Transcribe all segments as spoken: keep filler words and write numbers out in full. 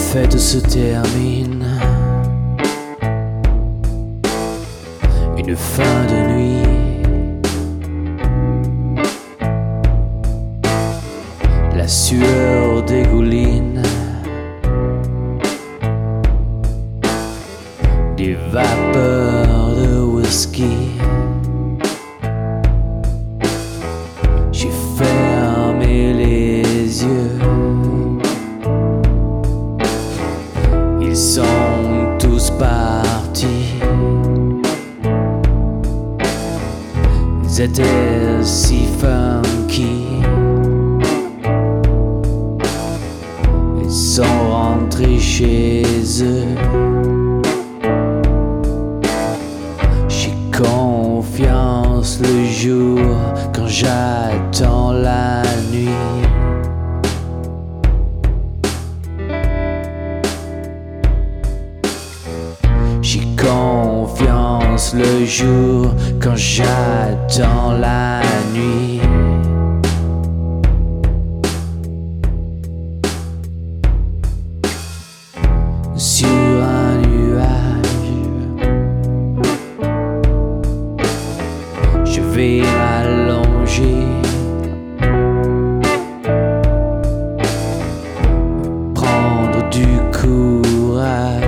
fête se termine, une fin de nuit, la sueur dégouline, des vapeurs de whisky. J'ai fermé les yeux, ils sont tous partis. Ils étaient si funky, ils sont rentrés chez eux. J'ai confiance le jour quand j'attends la nuit. J'ai confiance le jour quand j'attends la nuit. Sur un nuage, je vais m'allonger, prendre du courage,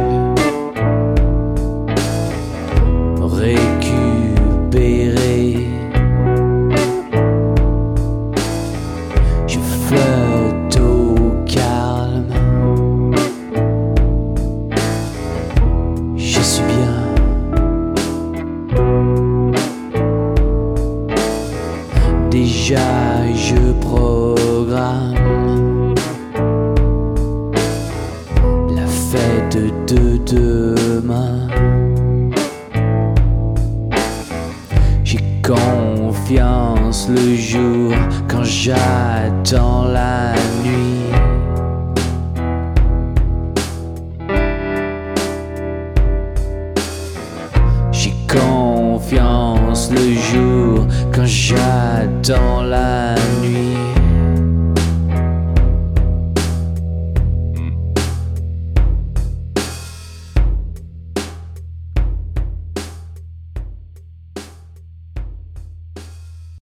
récupérer. Je flotte au calme, je suis bien. Déjà je programme la fête de demain. J'ai confiance le jour quand j'attends la nuit. J'ai confiance le jour quand j'attends la nuit.